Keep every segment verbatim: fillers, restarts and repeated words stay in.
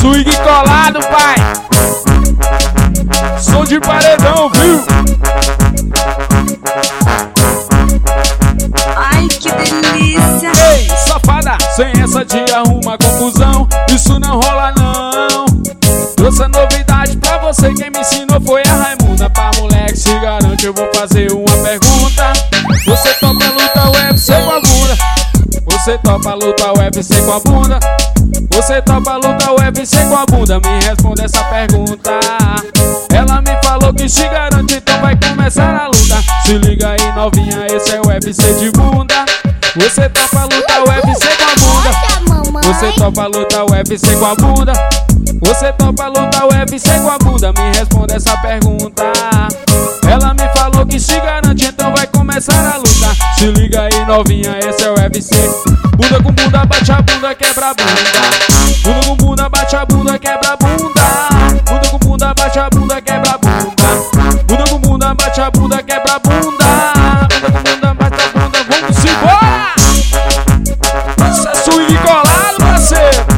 Swing colado, pai. Som de paredão, viu? Ai, que delícia. Ei, safada, sem essa de arruma confusão, isso não rola não. Trouxe a novidade pra você, quem me ensinou foi a Raimunda. Pra moleque se garante, eu vou fazer uma pergunta. Você topa luta U F C com a bunda? Você topa luta U F C com a bunda? Você topa luta U F C com a bunda? Me responde essa pergunta. Ela me falou que se garante, então vai começar a luta. Se liga aí novinha, esse é o U F C de bunda. Você topa luta U F C com a bunda? Você topa luta U F C com a bunda? Você topa luta U F C com a bunda? Me responde essa pergunta. Ela me falou que se garante, então vai começar a luta. Se liga aí novinha, esse é o U F C. Bunda com bunda, bate a bunda, quebra a bunda. Bunda com bunda, bate a bunda, quebra a bunda. Bunda com bunda, bate a bunda, quebra a bunda. Bunda com bunda, bate a bunda, quebra a bunda. Bunda com bunda, bate a bunda, vamos embora! Isso é swing colado, parceiro.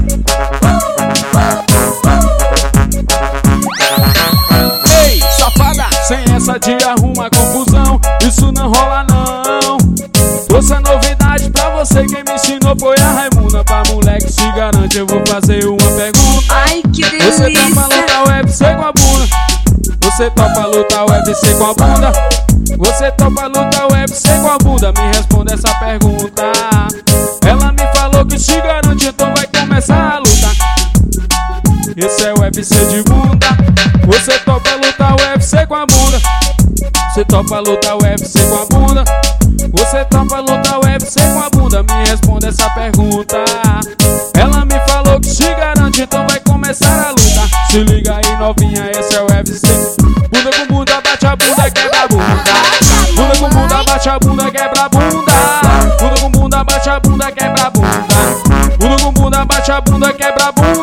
Ei, safada, sem essa de arruma confusão, isso não rola não. Trouxe a novidade pra você, quem me ensinou foi a Raimunda. Pra moleque se garante, eu vou fazer uma pergunta. Ai, que delícia. Você topa luta U F C com a bunda? Você topa luta U F C com a bunda? Você topa luta U F C com a bunda? Me responde essa pergunta. Ela me falou que se garante, então vai começar a luta. Esse é o U F C de bunda. Você topa luta U F C com a bunda? Você topa luta U F C com a bunda? Você topa luta U F C com a bunda? Me responde essa pergunta. Ela me falou que se garante, então vai começar a luta. Se liga aí novinha, esse é o U F C. Bunda com bunda, bate a bunda, quebra a bunda. Bunda com bunda, bate a bunda, quebra a bunda. Bunda com bunda, bate a bunda, quebra a bunda. Bunda com bunda, bate a bunda, quebra a bunda.